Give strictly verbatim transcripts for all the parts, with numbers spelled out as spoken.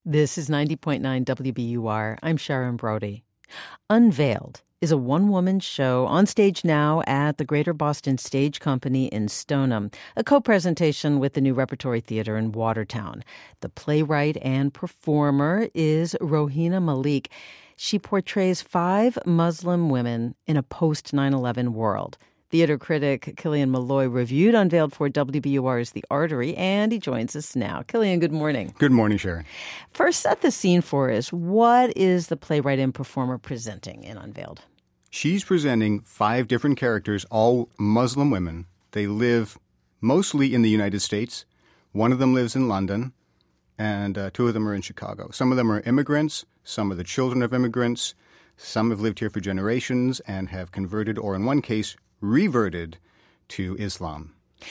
This is ninety point nine W B U R. I'm Sharon Brody. Unveiled is a one-woman show on stage now at the Greater Boston Stage Company in Stoneham, a co-presentation with the New Repertory Theater in Watertown. The playwright and performer is Rohina Malik. She portrays five Muslim women in a post nine eleven world. Theater critic Killian Malloy reviewed Unveiled for W B U R's The Artery, and he joins us now. Killian, good morning. Good morning, Sharon. First, set the scene for us. What is the playwright and performer presenting in Unveiled? She's presenting five different characters, all Muslim women. They live mostly in the United States. One of them lives in London, and uh, two of them are in Chicago. Some of them are immigrants. Some are the children of immigrants. Some have lived here for generations and have converted, or in one case, reverted to Islam.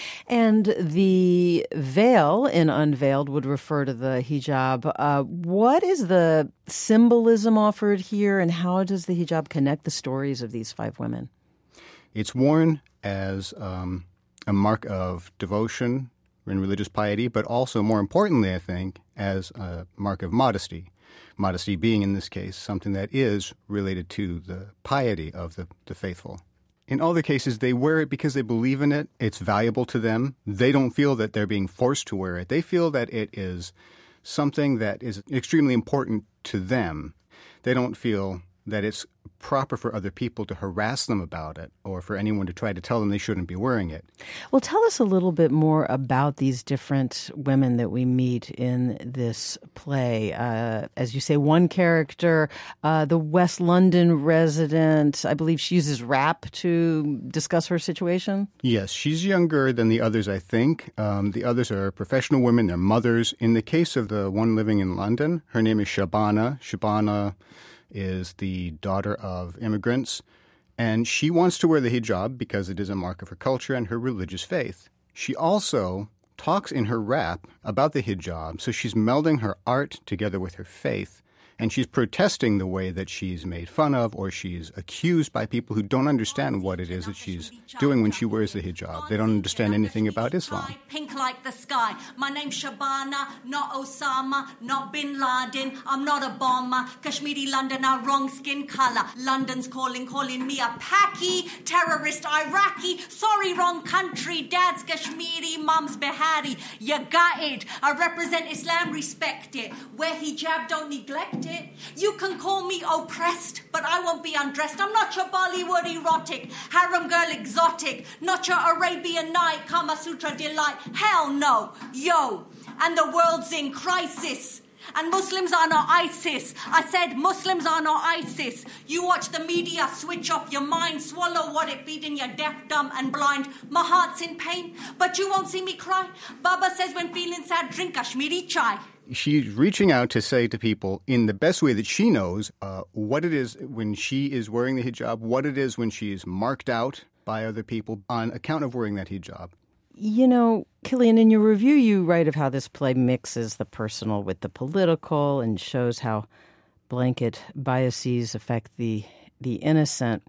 And the veil in Unveiled would refer to the hijab. Uh, what is the symbolism offered here, and how does the hijab connect the stories of these five women? It's worn as um, a mark of devotion and religious piety, but also, more importantly, I think, as a mark of modesty. Modesty being, in this case, something that is related to the piety of the, the faithful. In all the cases, they wear it because they believe in it. It's valuable to them. They don't feel that they're being forced to wear it. They feel that it is something that is extremely important to them. They don't feel that it's proper for other people to harass them about it or for anyone to try to tell them they shouldn't be wearing it. Well, tell us a little bit more about these different women that we meet in this play. Uh, as you say, one character, uh, the West London resident, I believe she uses rap to discuss her situation? Yes, she's younger than the others, I think. Um, the others are professional women. They're mothers. In the case of the one living in London, her name is Shabana. Shabana is the daughter of immigrants, and she wants to wear the hijab because it is a mark of her culture and her religious faith. She also talks in her rap about the hijab, so she's melding her art together with her faith, and she's protesting the way that she's made fun of or she's accused by people who don't understand what it is that she's doing when she wears the hijab. They don't understand anything about Islam. Pink like the sky. My name's Shabana, not Osama, not Bin Laden. I'm not a bomber. Kashmiri London, our wrong skin color. London's calling, calling me a Paki, terrorist Iraqi. Sorry, wrong country. Dad's Kashmiri, mom's Behari. You got it. I represent Islam, respect it. Wear hijab, don't neglect it. You can call me oppressed, but I won't be undressed. I'm not your Bollywood erotic, harem girl exotic, not your Arabian Night, Kama Sutra delight. Hell no, yo. And the world's in crisis. And Muslims are not ISIS. I said Muslims are not ISIS. You watch the media, switch off your mind, swallow what it feeding you deaf, dumb and blind. My heart's in pain, but you won't see me cry. Baba says when feeling sad, drink Kashmiri chai. She's reaching out to say to people in the best way that she knows uh, what it is when she is wearing the hijab, what it is when she's marked out by other people on account of wearing that hijab. You know, Killian, in your review, you write of how this play mixes the personal with the political and shows how blanket biases affect the the innocent.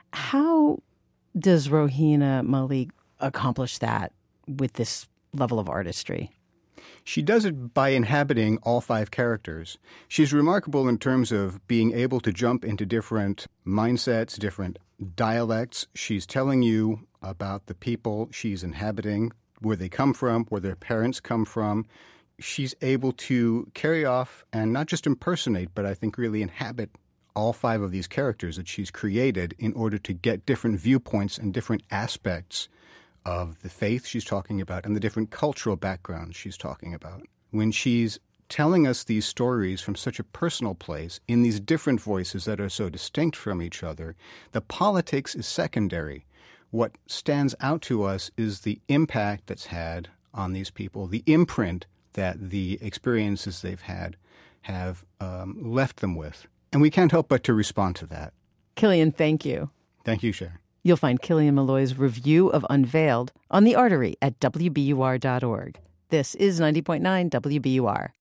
How does Rohina Malik accomplish that with this level of artistry? She does it by inhabiting all five characters. She's remarkable in terms of being able to jump into different mindsets, different dialects. She's telling you about the people she's inhabiting, where they come from, where their parents come from. She's able to carry off and not just impersonate, but I think really inhabit all five of these characters that she's created in order to get different viewpoints and different aspects of the faith she's talking about and the different cultural backgrounds she's talking about. When she's telling us these stories from such a personal place in these different voices that are so distinct from each other, the politics is secondary. What stands out to us is the impact that's had on these people, the imprint that the experiences they've had have um, left them with. And we can't help but to respond to that. Killian, thank you. Thank you, Sharon. You'll find Killian Malloy's review of Unveiled on The Artery at W B U R dot org. This is ninety point nine W B U R.